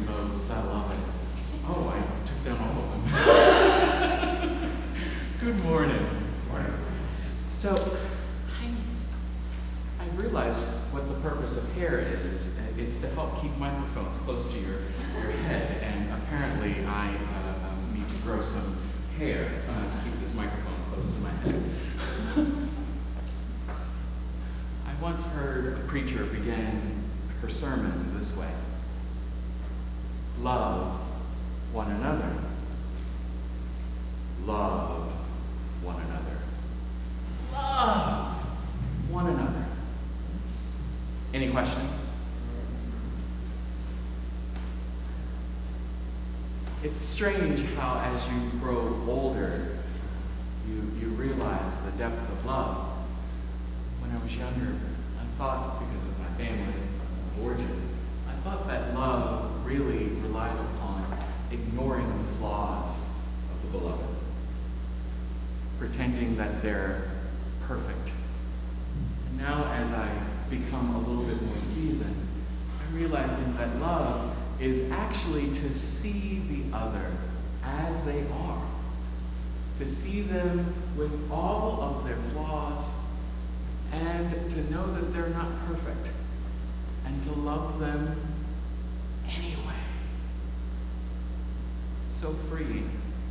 votes. I love it. Oh, I took down all of them. Good morning. Morning. So, I realized what the purpose of hair is. It's to help keep microphones close to your head, and apparently I need to grow some hair to keep this microphone close to my head. I once heard a preacher begin her sermon this way: love one another. Love one another. Love one another. Any questions? It's strange how as you grow older, you realize the depth of love. When I was younger, I thought, because of my family origin, I thought that love really relied upon ignoring the flaws of the beloved, pretending that they're perfect. And now as I become a little bit more seasoned, I'm realizing that love is actually to see the other as they are, to see them with all of their flaws, and to know that they're not perfect, and to love them anyway. So freeing.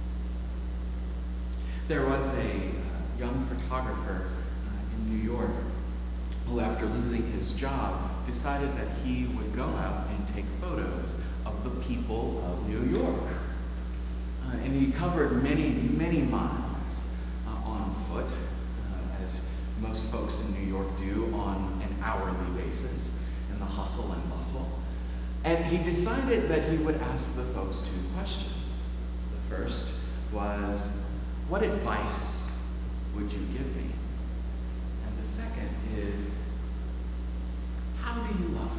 There was a young photographer in New York who, after losing his job, decided that he would go out and take photos of the people of New York. And he covered many, many miles on foot, as most folks in New York do on an hourly basis in the hustle and bustle. And he decided that he would ask the folks two questions. The first was, what advice would you give me? And the second is, how do you love?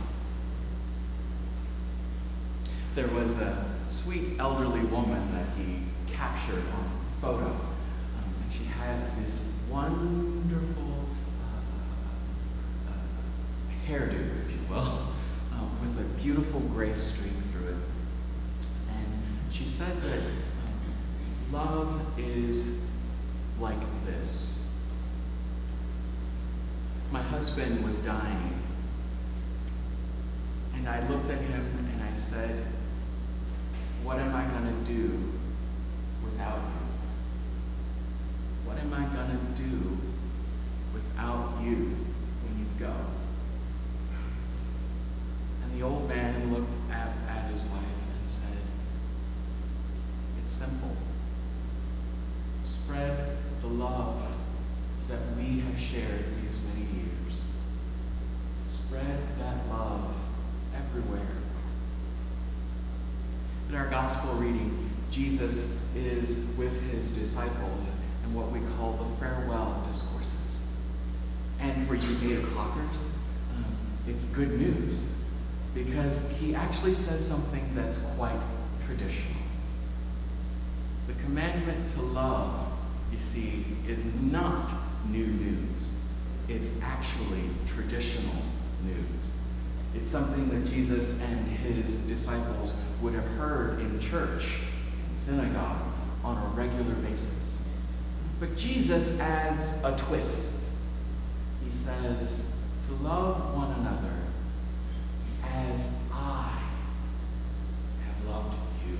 There was a sweet elderly woman that he captured on photo. And she had this wonderful hairdo, if you will, with a beautiful gray streak through it. And she said that love is like this. My husband was dying, and I looked at him and I said, what am I going to do without you? What am I going to do without you when you go? And the old man looked at his wife and said, it's simple. Spread the love that we have shared these many years. Spread that love everywhere. In our gospel reading, Jesus is with his disciples in what we call the farewell discourses. And for you 8 o'clockers, it's good news, because he actually says something that's quite traditional. The commandment to love, you see, is not new news. It's actually traditional news. It's something that Jesus and his disciples would have heard in church, in synagogue, on a regular basis. But Jesus adds a twist. He says, to love one another as I have loved you.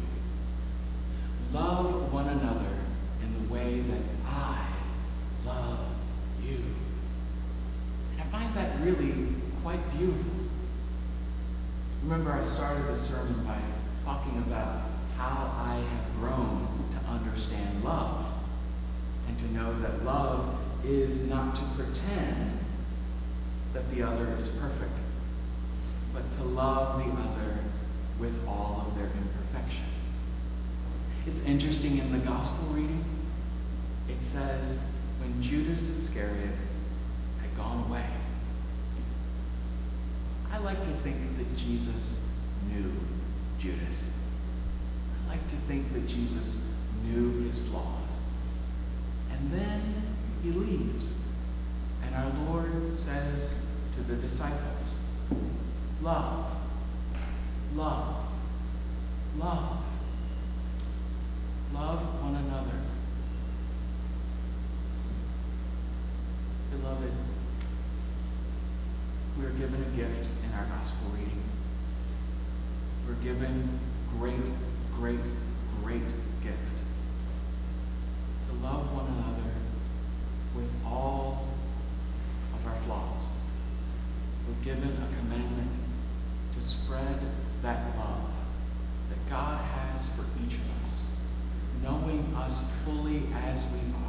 Love one another in the way that I love you. And I find that really quite beautiful. Remember, I started the sermon by talking about how I have grown to understand love, and to know that love is not to pretend that the other is perfect, but to love the other with all of their imperfections. It's interesting, in the gospel reading, it says, when Judas Iscariot had gone away, I like to think that Jesus knew Judas. I like to think that Jesus knew his flaws. And then he leaves. And our Lord says to the disciples, love, love, love. Love one another. Beloved, we are given a gift in our gospel reading. We're given great, great, great gift. To love one another with all of our flaws. We're given a commandment to spread that love that God has for each of us, knowing us fully as we are.